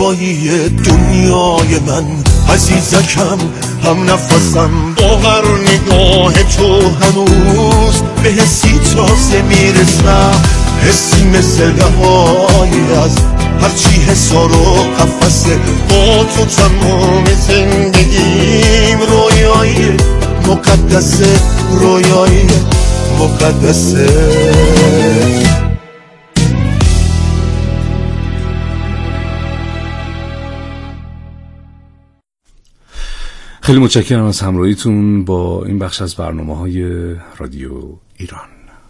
زیبایی دنیای من، عزیزکم هم نفسم. با هر نگاه تو هنوز به حسی تازه میرسم، حسی مثل بهایی از هرچی حسار و قفسه. با تو تمام زندگیم رویایی مقدسه، رویایی مقدسه. خیلی متشکرم از همراهیتون با این بخش از برنامه‌های رادیو ایران.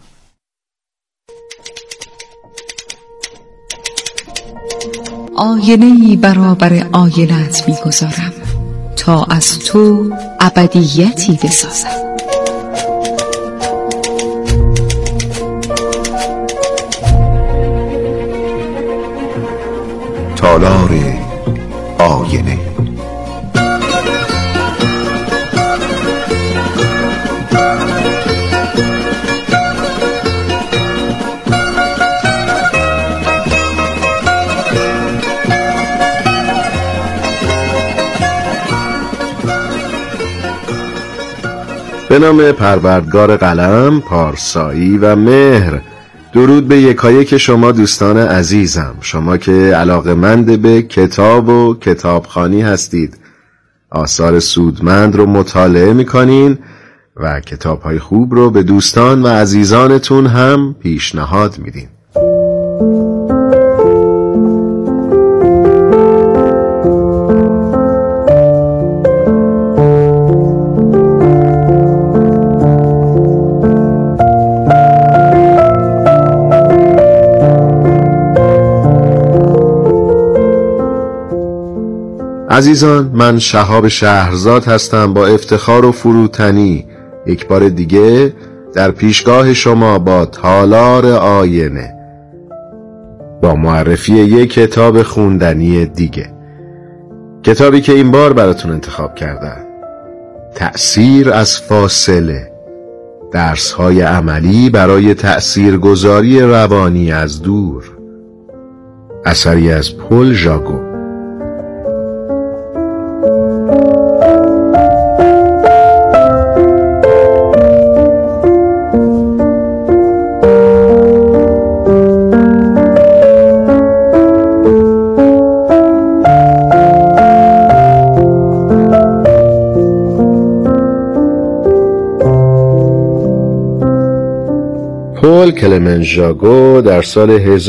آینه‌ای برابر آینه‌ات می‌گذارم تا از تو ابدیتی بسازم. تالار آینه. به نام پروردگار قلم، پارسایی و مهر. درود به یکایک شما دوستان عزیزم، شما که علاقه‌مند به کتاب و کتابخوانی هستید، آثار سودمند رو مطالعه می‌کنین و کتاب‌های خوب رو به دوستان و عزیزانتون هم پیشنهاد میدین. عزیزان، من شهاب شهرزاد هستم با افتخار و فروتنی یک بار دیگه در پیشگاه شما با تالار آینه، با معرفی یک کتاب خوندنی دیگه. کتابی که این بار براتون انتخاب کردم، تأثیر از فاصله، درس‌های عملی برای تأثیرگذاری روانی از دور، اثری از پل ژاگو. پل کلمن ژاگو در سال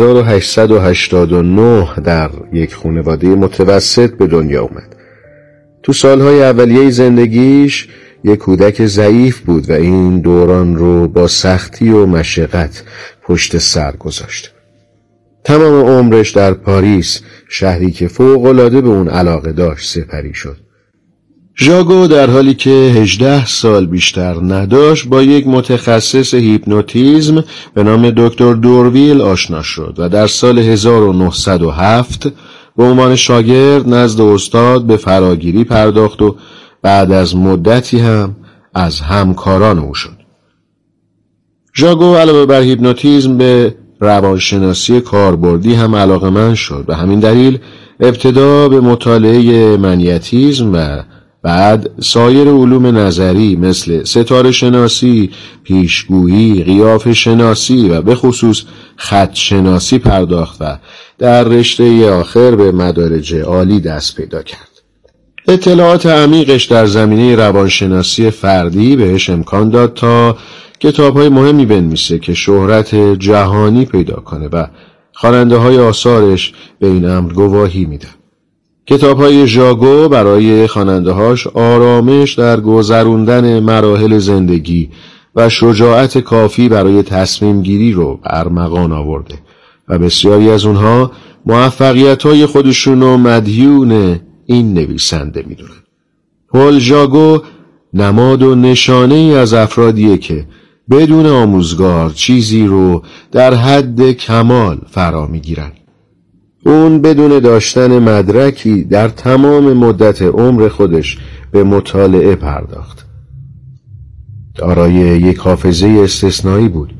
1889 در یک خانواده متوسط به دنیا اومد. تو سالهای اولیه زندگیش یک کودک ضعیف بود و این دوران رو با سختی و مشقت پشت سر گذاشت. تمام عمرش در پاریس، شهری که فوق‌العاده به اون علاقه داشت، سپری شد. ژاگو در حالی که 18 سال بیشتر نداشت با یک متخصص هیپنوتیزم به نام دکتر دورویل آشنا شد و در سال 1907 به عنوان شاگرد نزد استاد به فراگیری پرداخت و بعد از مدتی هم از همکاران او شد. ژاگو علاوه بر هیپنوتیزم به روانشناسی کاربردی هم علاقه‌مند شد. به همین دلیل ابتدا به مطالعه منیتیزم و بعد سایر علوم نظری مثل ستاره شناسی، پیشگویی، قیافه شناسی و به خصوص خط شناسی پرداخت و در رشته آخر به مدارج عالی دست پیدا کرد. اطلاعات عمیقش در زمینه روانشناسی فردی بهش امکان داد تا کتاب‌های مهمی بنویسه که شهرت جهانی پیدا کنه و خواننده‌های آثارش به این امر گواهی میدن. کتاب‌های ژاگو برای خواننده‌هاش آرامش در گذراندن مراحل زندگی و شجاعت کافی برای تصمیم گیری رو ارمغان آورده و بسیاری از اونها موفقیت‌های خودشونو مدیون این نویسنده میدونن. پل ژاگو نماد و نشانه ای از افرادیه که بدون آموزگار چیزی رو در حد کمال فرا میگیرن. اون بدون داشتن مدرکی در تمام مدت عمر خودش به مطالعه پرداخت. دارای یک حافظه استثنایی بود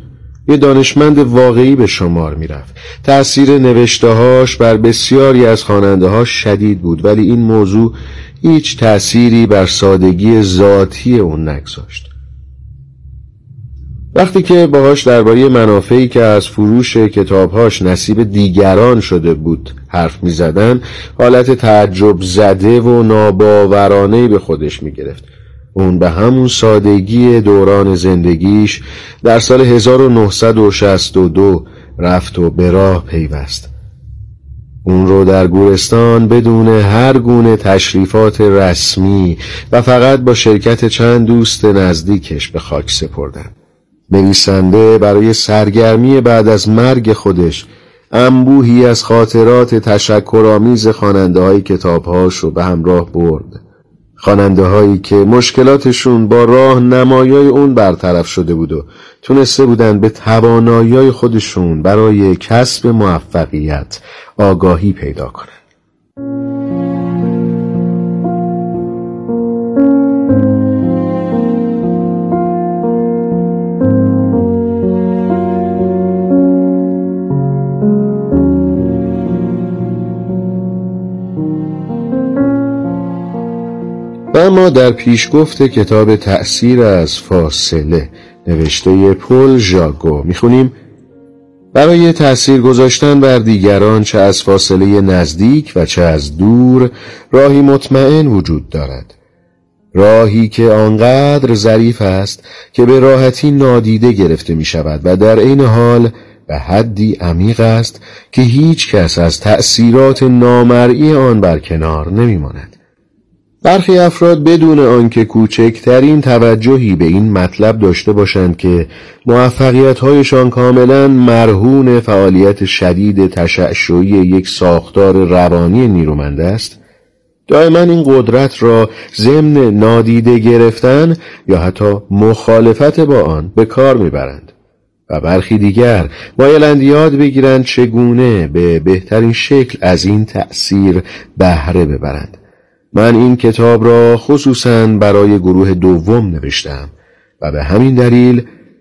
یه دانشمند واقعی به شمار میرفت. تأثیر نوشته‌هاش بر بسیاری از خواننده‌هاش شدید بود، ولی این موضوع هیچ تأثیری بر سادگی ذاتی اون نگذاشت. وقتی که باهاش درباره منافعی که از فروش کتابهاش نصیب دیگران شده بود حرف می‌زدن، حالت تعجب زده و ناباورانه‌ای به خودش می‌گرفت. اون به همون سادگی دوران زندگیش در سال 1962 رفت و به راه پیوست. اون رو در گورستان بدون هر گونه تشریفات رسمی و فقط با شرکت چند دوست نزدیکش به خاک سپردن. نویسنده برای سرگرمی بعد از مرگ خودش انبوهی از خاطرات تشکرآمیز خواننده‌های کتابهاش رو به همراه برد. خواننده‌هایی که مشکلاتشون با راهنمایی اون برطرف شده بود و تونسته بودن به توانایی خودشون برای کسب موفقیت آگاهی پیدا کنن. اما در پیشگفت کتاب تأثیر از فاصله نوشته پل ژاگو میخونیم: برای تأثیر گذاشتن بر دیگران چه از فاصله نزدیک و چه از دور راهی مطمئن وجود دارد، راهی که آنقدر ظریف است که به راحتی نادیده گرفته می شود و در عین حال به حدی عمیق است که هیچ کس از تأثیرات نامرئی آن برکنار نمی ماند. برخی افراد بدون آنکه کوچکترین توجهی به این مطلب داشته باشند که موفقیت‌هایشان کاملاً مرهون فعالیت شدید تشعشعی یک ساختار روانی نیرومند است، دائما این قدرت را ضمن نادیده گرفتن یا حتی مخالفت با آن به کار میبرند و برخی دیگر بایلند یاد بگیرند چگونه به بهترین شکل از این تأثیر بهره ببرند. من این کتاب را خصوصاً برای گروه دوم نوشتم و به همین دلیل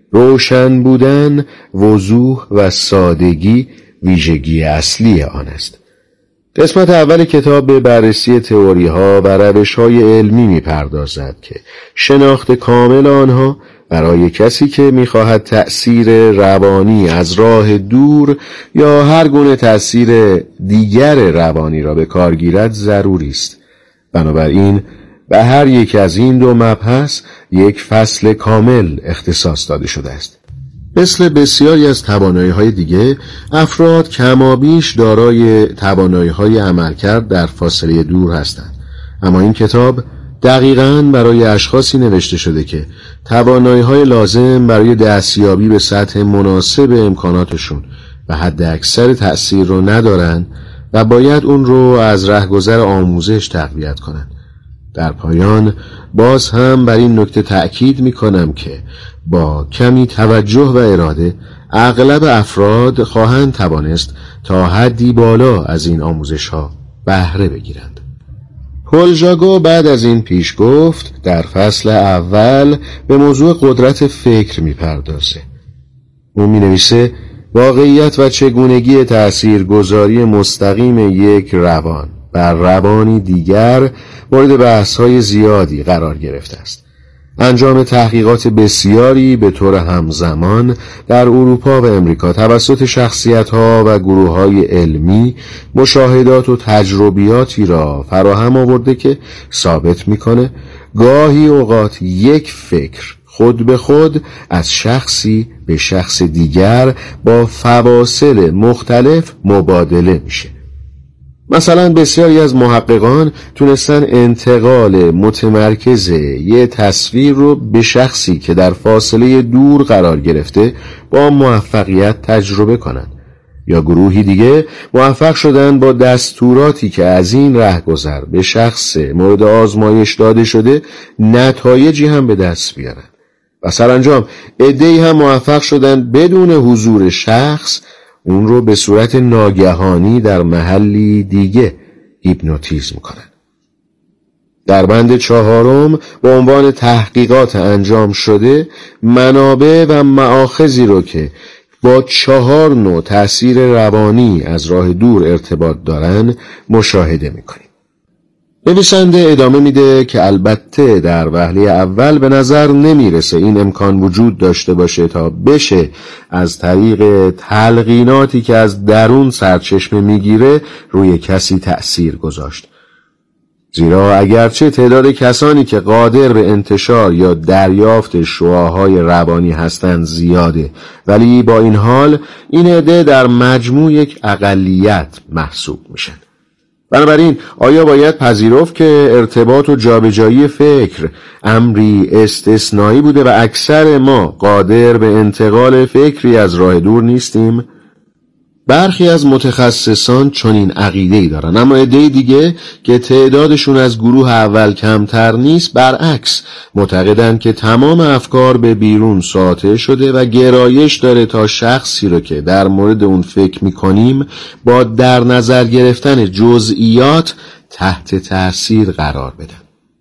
روشن بودن، وضوح و سادگی ویژگی اصلی آن است. قسمت اول کتاب به بررسی تئوری‌ها و روش‌های علمی می‌پردازد که شناخت کامل آنها برای کسی که می‌خواهد تأثیر روانی از راه دور یا هر گونه تأثیر دیگر روانی را به کار گیرد ضروری است. بنابراین به هر یک از این دو مبحث یک فصل کامل اختصاص داده شده است. مثل بسیاری از توانایی‌های دیگه، افراد کمابیش دارای توانایی‌های عملکرد در فاصله دور هستند. اما این کتاب دقیقاً برای اشخاصی نوشته شده که توانایی‌های لازم برای دستیابی به سطح مناسب امکاناتشون و حد اکثر تأثیر رو ندارن و باید اون رو از رهگذر آموزش تقویت کنن. در پایان باز هم بر این نکته تأکید می‌کنم که با کمی توجه و اراده اغلب افراد خواهند توانست تا حدی بالا از این آموزش‌ها بهره بگیرند. پل ژاگو بعد از این پیش گفت در فصل اول به موضوع قدرت فکر می‌پردازه. او می‌نویسه واقعیت و چگونگی تأثیرگذاری مستقیم یک روان بر روانی دیگر مورد بحث‌های زیادی قرار گرفته است. انجام تحقیقات بسیاری به طور همزمان در اروپا و امریکا توسط شخصیت‌ها و گروه‌های علمی مشاهدات و تجربیاتی را فراهم آورده که ثابت می‌کنه گاهی اوقات یک فکر خود به خود از شخصی به شخص دیگر با فواصل مختلف مبادله میشه. مثلا بسیاری از محققان تونستن انتقال متمرکز یه تصویر رو به شخصی که در فاصله دور قرار گرفته با موفقیت تجربه کنن، یا گروهی دیگه موفق شدن با دستوراتی که از این رهگذر به شخص مورد آزمایش داده شده نتایجی هم به دست بیارن و سرانجام عده‌ای هم موفق شدن بدون حضور شخص اون رو به صورت ناگهانی در محلی دیگه هیپنوتیزم کنن. در بند 4 با عنوان تحقیقات انجام شده منابع و مآخذی رو که با 4 نوع تأثیر روانی از راه دور ارتباط دارن مشاهده میکنیم. نویسنده ادامه میده که البته در وهله اول به نظر نمیرسه این امکان وجود داشته باشه تا بشه از طریق تلقیناتی که از درون سرچشمه میگیره روی کسی تأثیر گذاشت. زیرا اگرچه تعداد کسانی که قادر به انتشار یا دریافت شعاعهای روانی هستند زیاده، ولی با این حال این عده در مجموع یک اقلیت محسوب میشن. بنابراین آیا باید پذیرفت که ارتباط و جابجایی فکر امری استثنایی بوده و اکثر ما قادر به انتقال فکری از راه دور نیستیم؟ برخی از متخصصان چنین عقیده‌ای دارن، اما عده دیگه که تعدادشون از گروه اول کمتر نیست برعکس معتقدن که تمام افکار به بیرون ساطع شده و گرایش داره تا شخصی رو که در مورد اون فکر میکنیم با در نظر گرفتن جزئیات تحت تأثیر قرار بدن.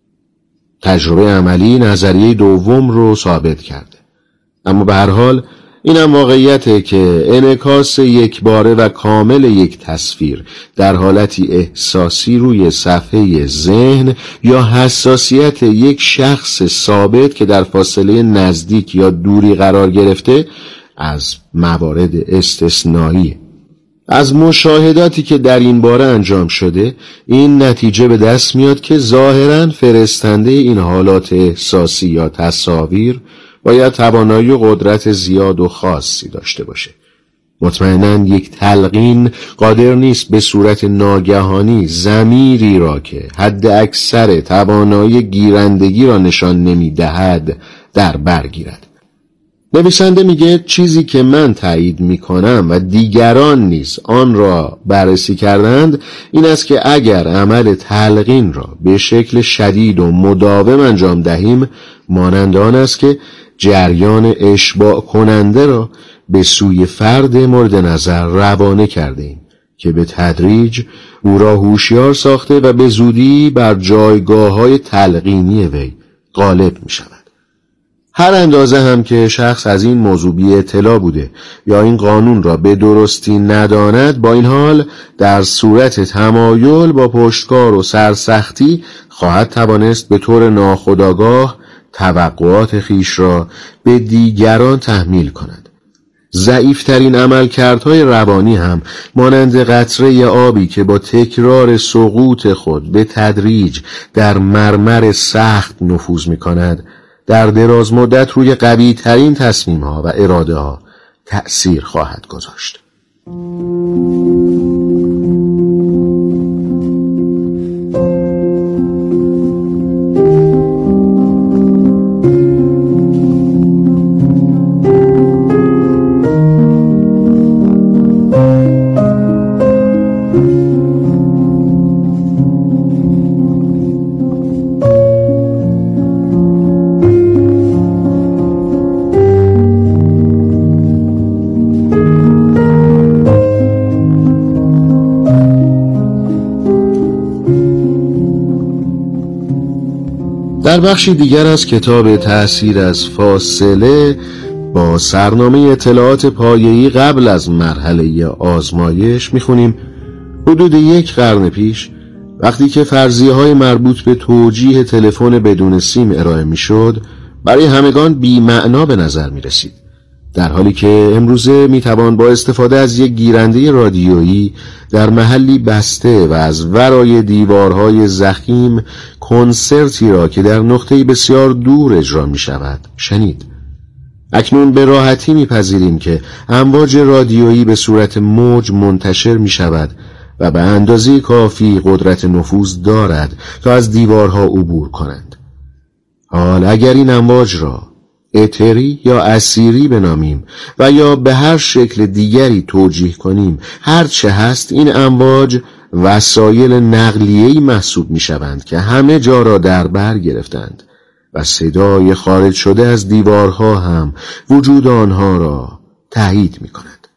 تجربه عملی نظریه دوم رو ثابت کرده، اما به هر حال اینم واقعیته که انعکاس یکباره و کامل یک تصویر در حالتی احساسی روی صفحه ذهن یا حساسیت یک شخص ثابت که در فاصله نزدیک یا دوری قرار گرفته از موارد استثنایی. از مشاهداتی که در این باره انجام شده این نتیجه به دست میاد که ظاهراً فرستنده این حالات احساسی یا تصاویر باید توانایی و قدرت زیاد و خاصی داشته باشه. مطمئناً یک تلقین قادر نیست به صورت ناگهانی ضمیری را که حد اکثر توانایی گیرندگی را نشان نمی‌دهد در بر گیرد. نویسنده میگه چیزی که من تایید میکنم و دیگران نیز آن را بررسی کردند این است که اگر عمل تلقین را به شکل شدید و مداوم انجام دهیم مانند آن است که جریان اشباع کننده را به سوی فرد مورد نظر روانه کرده ایم که به تدریج او را هوشیار ساخته و به زودی بر جایگاه‌های تلقینی وی غالب می شود. هر اندازه هم که شخص از این موضوع بی اطلاع بوده یا این قانون را به درستی نداند، با این حال در صورت تمایل با پشتکار و سرسختی خواهد توانست به طور ناخودآگاه توقعات خیش را به دیگران تحمیل کند. ضعیفترین عملکردهای روانی هم مانند قطره آبی که با تکرار سقوط خود به تدریج در مرمر سخت نفوذ می کند در دراز مدت روی قوی ترین تصمیم ها و اراده ها تأثیر خواهد گذاشت. در بخشی دیگر از کتاب تأثیر از فاصله با سرنامه اطلاعات پایه‌ای قبل از مرحله آزمایش میخونیم حدود 1 قرن پیش وقتی که فرضیه‌های مربوط به توجیه تلفن بدون سیم ارائه میشد برای همگان بی‌معنا به نظر میرسید، در حالی که امروزه میتوان با استفاده از یک گیرنده رادیویی در محلی بسته و از ورای دیوارهای ضخیم کنسرتی را که در نقطه‌ای بسیار دور اجرا میشود شنید. اکنون به راحتی میپذیریم که امواج رادیویی به صورت موج منتشر میشود و به اندازه کافی قدرت نفوذ دارد تا از دیوارها عبور کنند. حال اگر این امواج را اتری یا اسیری بنامیم و یا به هر شکل دیگری توجیه کنیم، هرچه هست این امواج وسایل نقلیه‌ای محسوب می شوند که همه جا را در بر گرفتند و صدای خارج شده از دیوارها هم وجود آنها را تایید می کند.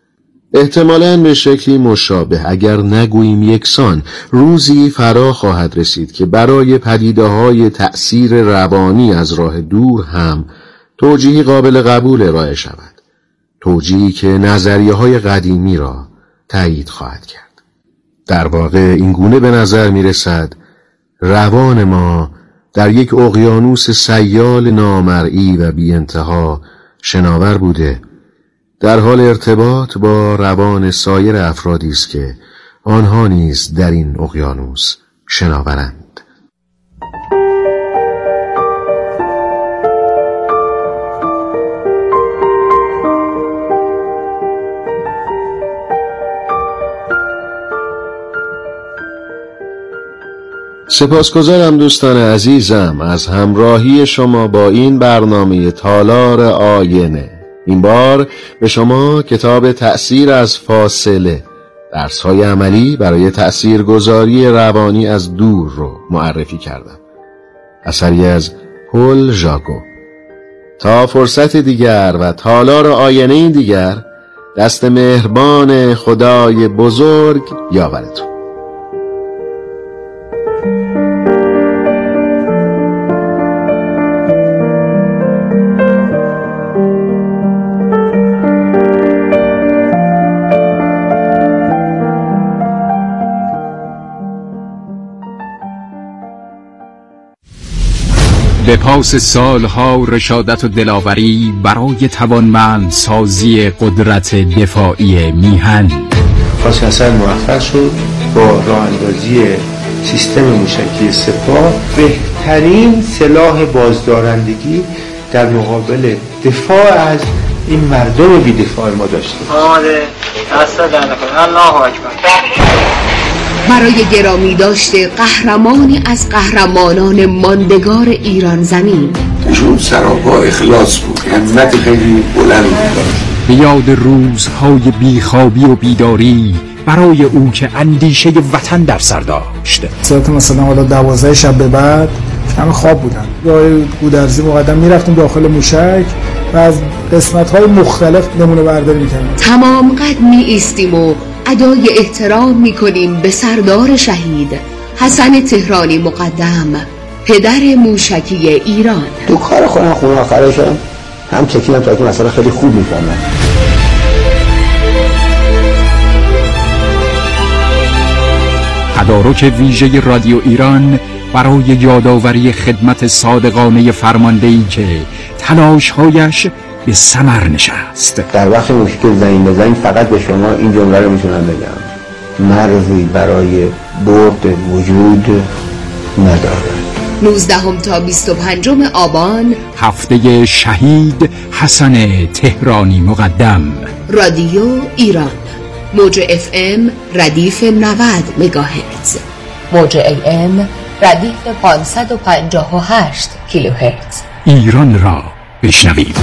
احتمالاً به شکلی مشابه، اگر نگوییم یکسان، روزی فرا خواهد رسید که برای پدیده‌های تأثیر روانی از راه دور هم توجیهی قابل قبول ارائه شود، توجیهی که نظریه‌های قدیمی را تایید خواهد کرد. در واقع این گونه به نظر می‌رسد روان ما در یک اقیانوس سیال نامرئی و بی انتها شناور بوده، در حال ارتباط با روان سایر افرادی است که آنها نیز در این اقیانوس شناورند. سپاسگزارم دوستان عزیزم از همراهی شما با این برنامه تالار آینه. این بار به شما کتاب تأثیر از فاصله، درس‌های عملی برای تأثیرگذاری روانی از دور رو معرفی کردم. اثری از پل ژاگو. تا فرصت دیگر و تالار آینه دیگر، دست مهربان خدای بزرگ یاورتون. به پاس سالها رشادت و دلاوری برای توانمند سازی قدرت دفاعی میهن، قاسم حسن موفق شد با راه اندازی سیستم موشکی سپاه بهترین سلاح بازدارندگی در مقابل دفاع از این مردم بی‌دفاع ما داشتیم. آماده، دست در نکن. الله اکبر. برای گرامی داشته قهرمانی از قهرمانان ماندگار ایران زمین، ایشون سراپا اخلاص بود، همت خیلی بلند بود. به یاد روزهای بیخوابی و بیداری برای او که اندیشه وطن در سر داشت. ساعت مثلا حالا 12 شب به بعد همه خواب بودن، راه گودرزی مقدم میرفتیم داخل موشک و از قسمت‌های مختلف نمونه برداری می‌کردیم. تمام قد می‌ایستیم و ادای احترام می‌کنیم به سردار شهید حسن تهرانی مقدم، پدر موشکی ایران. تو کار خودم خونه آخرشم هم چکیدم تا که مثلا خیلی خوب می‌فهمم. تدارک ویژه رادیو ایران برای یادآوری خدمت صادقانه فرماندهی که تلاش‌هایش به ثمر نشست. در وقت مشکل زنگ بزنید فقط به شما این جمله رو میتونم بگم: مرزی برای برد وجود نداره. 19 تا 25 آبان، هفته شهید حسن تهرانی مقدم. رادیو ایران، موج FM ردیف 90 مگاهرتز، موج AM ردیف 558 کیلوهرتز. ایران را بشنوید.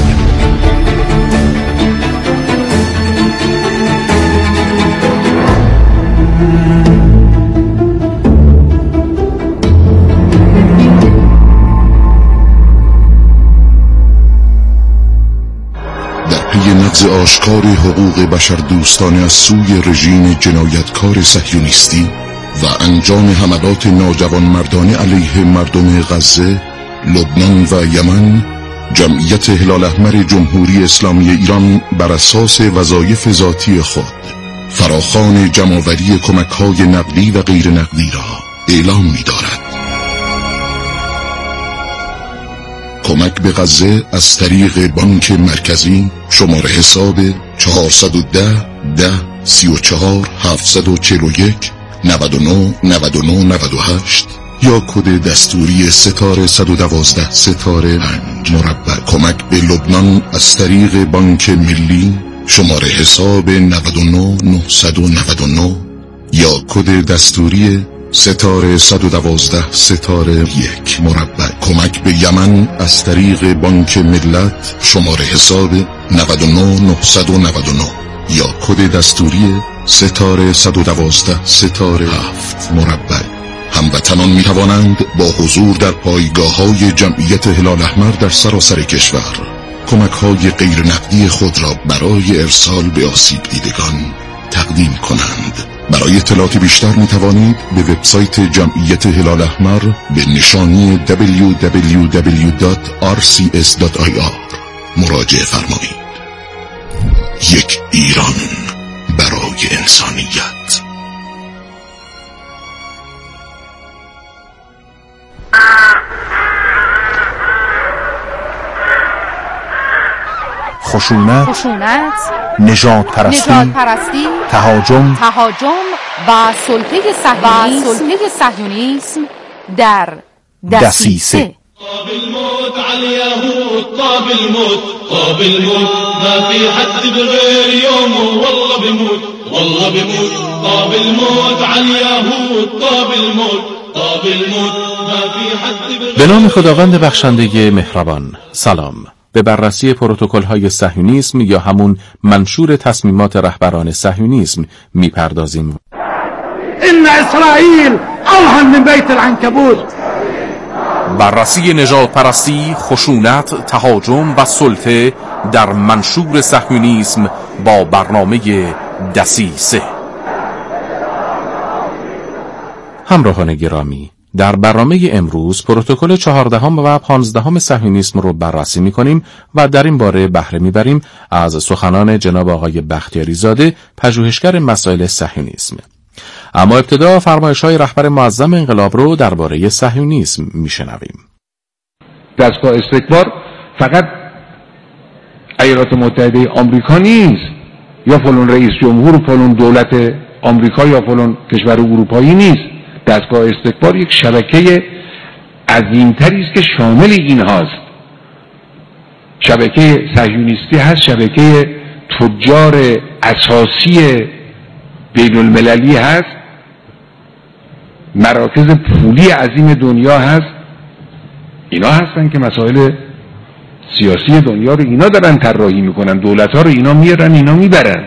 نقض آشکار حقوق بشر دوستانه از سوی رژیم جنایتکار صهیونیستی و انجام حملات ناجوانمردانه علیه مردم غزه، لبنان و یمن، جمعیت هلال احمر جمهوری اسلامی ایران بر اساس وظایف ذاتی خود فراخوان جمع‌آوری کمک‌های نقدی و غیر نقدی را اعلام می‌دارد. کمک به غزه از طریق بانک مرکزی شماره حساب 410 10 34 741 99 99 98 یا کد دستوری ستاره 112 ستاره 5 مربع. کمک به لبنان از طریق بانک ملی شماره حساب 99 999 یا کد دستوری ستاره 112 ستاره 1 مربع. کمک به یمن از طریق بانک ملت شماره حساب 99 999 یا کد دستوری ستاره 112 ستاره 7 مربع. هموطنان می توانند با حضور در پایگاه‌های جمعیت هلال احمر در سراسر کشور کمک‌های غیر نقدی خود را برای ارسال به آسیب دیدگان تقدیم کنند. برای اطلاعات بیشتر می توانید به وبسایت جمعیت هلال احمر به نشانی www.rcs.ir مراجعه فرمایید. یک ایران برای انسانیت. خشونت، نژاد پرستی، تهاجم و سلطه صهیونیسم در دسیسه. طاب الموت على اليهود، طاب الموت، طاب الموت، ما في حد بغير يوم والله بموت، والله بموت. طاب الموت على اليهود، طاب الموت، طاب الموت، ما في حد بغير. به نام خداوند بخشنده مهربان. سلام. به بررسی پروتکل‌های صهیونیسم یا همون منشور تصمیمات رهبران صهیونیسم میپردازیم. ان اسرائیل اوهن من بیت العنکبوت. بررسی نژاد پرستی، خشونت، تهاجم و سلطه در منشور صهیونیسم با برنامه دسیسه. همراهان گرامی، در برنامه امروز پروتکل 14 و 15 صهیونیسم رو بررسی می‌کنیم و در این باره بهره می‌بریم از سخنان جناب آقای بختیاری زاده، پژوهشگر مسائل صهیونیسم. اما ابتدا فرمایش‌های رهبر معظم انقلاب رو درباره صهیونیسم می‌شنویم. دستگاه استکبار فقط ایالات متحده آمریکا نیست، یا فلان رئیس جمهور فلان دولت آمریکا یا فلان کشور اروپایی نیست. دستگاه استکبار یک شبکه عظیمتری است که شامل این هاست. شبکه صهیونیستی هست، شبکه تجار اساسی بین المللی هست، مراکز پولی عظیم دنیا هست. اینا هستن که مسائل سیاسی دنیا رو اینا دارن طراحی میکنن، دولت ها رو اینا میارن اینا میبرن.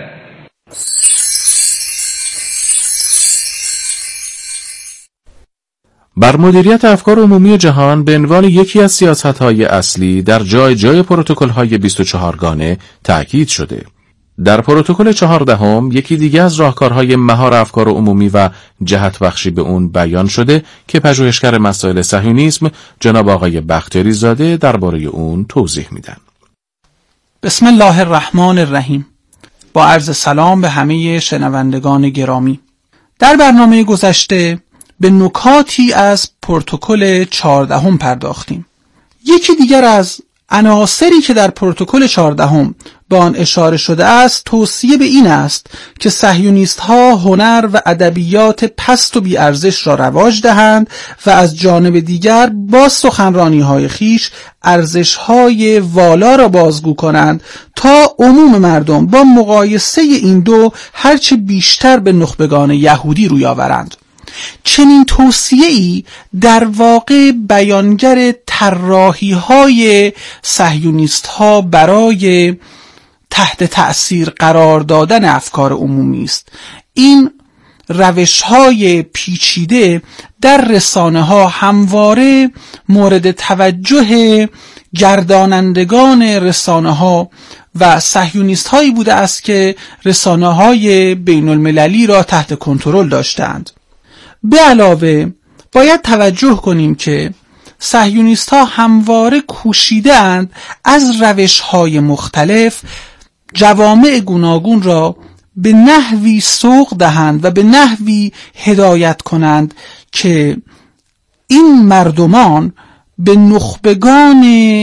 بر مدیریت افکار عمومی جهان به عنوان یکی از سیاست‌های اصلی در جای پروتکل‌های 24 گانه تأکید شده. در پروتکل 14 یکی دیگه از راهکارهای مهار افکار عمومی و جهت بخشی به اون بیان شده که پژوهشگر مسائل صهیونیسم جناب آقای بختیاری زاده درباره اون توضیح میدن. بسم الله الرحمن الرحیم. با عرض سلام به همه شنوندگان گرامی. در برنامه گذشته به نکاتی از پروتکل 14 پرداختیم. یکی دیگر از عناصری که در پروتکل 14 به آن اشاره شده است توصیه به این است که صهیونیست ها هنر و ادبیات پست و بی ارزش را رواج دهند و از جانب دیگر با سخنرانی های خیش ارزش های والا را بازگو کنند تا عموم مردم با مقایسه این دو هرچه بیشتر به نخبگان یهودی روی آورند. چنین توصیه‌ای در واقع بیانگر طراحی‌های صهیونیست‌ها برای تحت تأثیر قرار دادن افکار عمومی است. این روش‌های پیچیده در رسانه‌ها همواره مورد توجه گردانندگان رسانه‌ها و صهیونیست‌هایی بوده است که رسانه‌های بین المللی را تحت کنترل داشتند. به علاوه باید توجه کنیم که صهیونیست ها همواره کوشیدند از روش‌های مختلف جوامع گوناگون را به نحوی سوق دهند و به نحوی هدایت کنند که این مردمان به نخبگان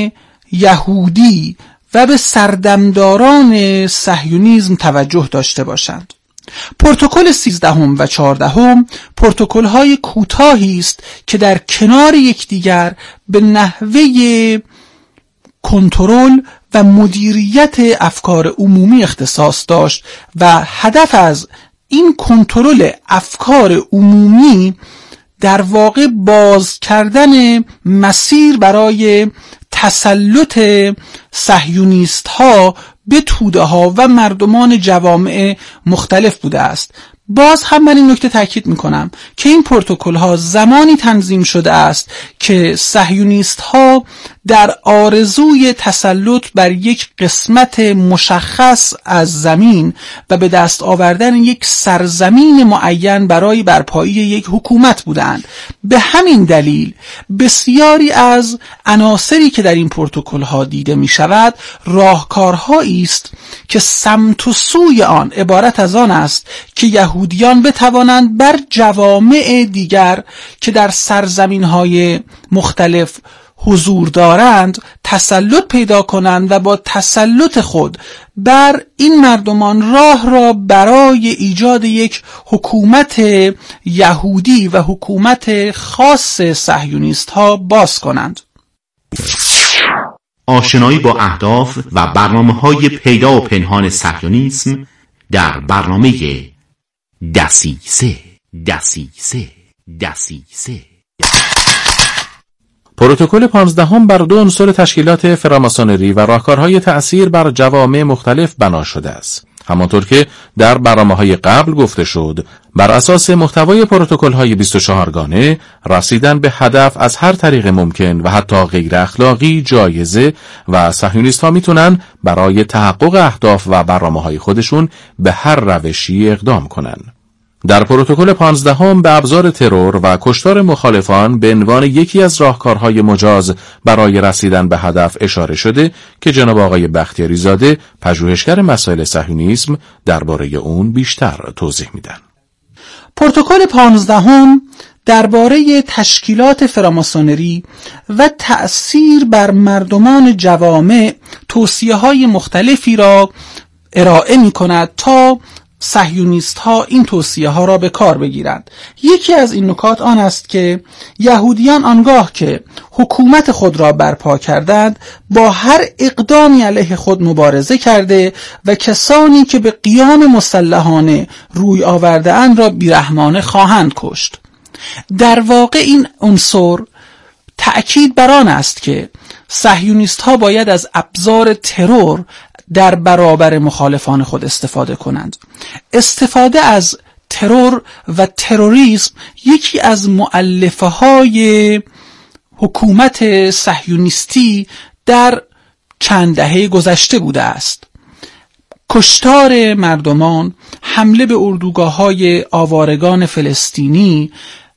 یهودی و به سردمداران صهیونیسم توجه داشته باشند. پروتکل 13 و 14 پروتکل های کوتاهی است که در کنار یکدیگر به نحوه کنترل و مدیریت افکار عمومی اختصاص داشت و هدف از این کنترل افکار عمومی در واقع باز کردن مسیر برای تسلط صهیونیست ها به توده ها و مردمان جوامع مختلف بوده است. باز هم من این نکته تاکید میکنم که این پروتکل ها زمانی تنظیم شده است که صهیونیست ها در آرزوی تسلط بر یک قسمت مشخص از زمین و به دست آوردن یک سرزمین معین برای برپایی یک حکومت بودند. به همین دلیل بسیاری از عناصری که در این پروتکل ها دیده می شود راهکارهایی است که سمت و سوی آن عبارت از آن است که یهودیان بتوانند بر جوامع دیگر که در سرزمین های مختلف حضور دارند تسلط پیدا کنند و با تسلط خود بر این مردمان راه را برای ایجاد یک حکومت یهودی و حکومت خاص صهیونیست ها باز کنند. آشنایی با اهداف و برنامه‌های پیدا و پنهان صهیونیسم در برنامه دسیسه. پروتکل 15 بر 2 عنصر تشکیلات فراماسونری و راهکارهای تأثیر بر جوامع مختلف بنا شده است. همانطور که در برنامه‌های قبل گفته شد، بر اساس محتوای پروتکل‌های 24 گانه رسیدن به هدف از هر طریق ممکن و حتی غیر اخلاقی جایزه و صهیونیست‌ها میتونن برای تحقق اهداف و برنامه‌های خودشون به هر روشی اقدام کنند. در پروتکل 15 به ابزار ترور و کشتار مخالفان به عنوان یکی از راهکارهای مجاز برای رسیدن به هدف اشاره شده که جناب آقای بختیاری زاده پژوهشگر مسائل صهیونیسم درباره اون بیشتر توضیح میدن. پروتکل 15 درباره تشکیلات فراماسونری و تأثیر بر مردمان جوامع توصیه‌های مختلفی را ارائه می‌کند تا صهیونیست ها این توصیه ها را به کار بگیرند. یکی از این نکات آن است که یهودیان آنگاه که حکومت خود را برپا کردند با هر اقدامی علیه خود مبارزه کرده و کسانی که به قیام مسلحانه روی آورده اند را بیرحمانه خواهند کشت. در واقع این عنصر تأکید بر آن است که صهیونیست ها باید از ابزار ترور در برابر مخالفان خود استفاده کنند. استفاده از ترور و تروریسم یکی از مؤلفه های حکومت صهیونیستی در چند دهه گذشته بوده است. کشتار مردمان، حمله به اردوگاه‌های آوارگان فلسطینی،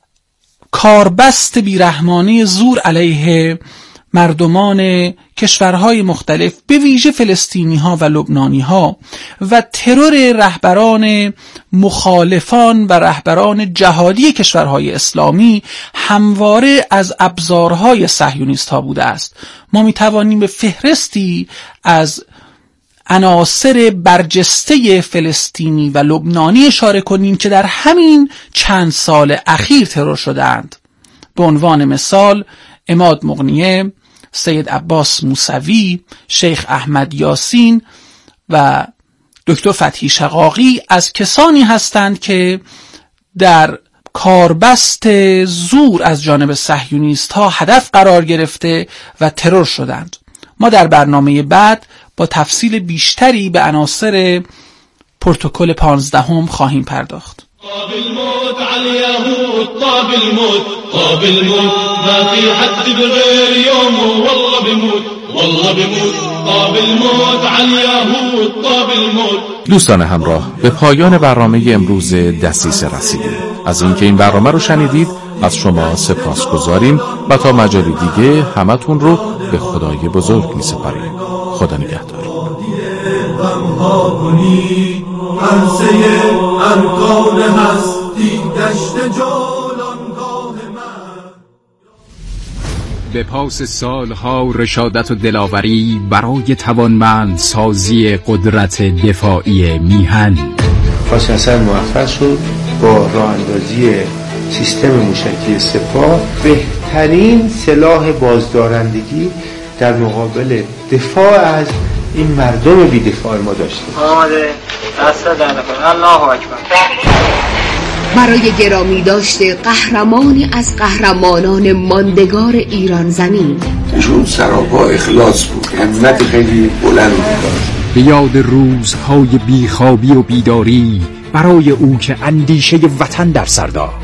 کاربست بیرحمانه زور علیه مردمان کشورهای مختلف به ویژه فلسطینی ها و لبنانی ها و ترور رهبران مخالفان و رهبران جهادی کشورهای اسلامی همواره از ابزارهای صهیونیست ها بوده است. ما می توانیم به فهرستی از عناصر برجسته فلسطینی و لبنانی اشاره کنیم که در همین چند سال اخیر ترور شدند. به عنوان مثال عماد مغنیه، سید عباس موسوی، شیخ احمد یاسین و دکتر فتحی شقاقی از کسانی هستند که در کاربست زور از جانب صهیونیست ها هدف قرار گرفته و ترور شدند. ما در برنامه بعد با تفصیل بیشتری به عناصر پروتکل 15 خواهیم پرداخت. طاب الموت على اليهود، طاب الموت، طاب الموت، ما في حد بغير يوم والله بموت، والله بموت، طاب الموت على اليهود، طاب الموت. دوستان همراه، به پایان برنامه امروز دسیسه رسیدیم. از اینکه این برنامه رو شنیدید از شما سپاسگزاریم و تا مجالی دیگه همتون رو به خدای بزرگ می‌سپاریم. خدا نگهدار. عرصه ارکان هستی دشت جولانگاه من. به پاس سالها رشادت و دلاوری برای توانمند سازی قدرت دفاعی میهن خواست حسن موفق شد با راه اندازی سیستم موشکی سپاه بهترین سلاح بازدارندگی در مقابل دفاع از این مردم بی دفاع ما داشتیم. آماده دست در نکن. الله اکبر. برای گرامی داشته قهرمانی از قهرمانان ماندگار ایران زمین، ایشون سراپا اخلاص بود، همت خیلی بلند داشت. به یاد روزهای بیخوابی و بیداری برای او که اندیشه وطن در سر داشت.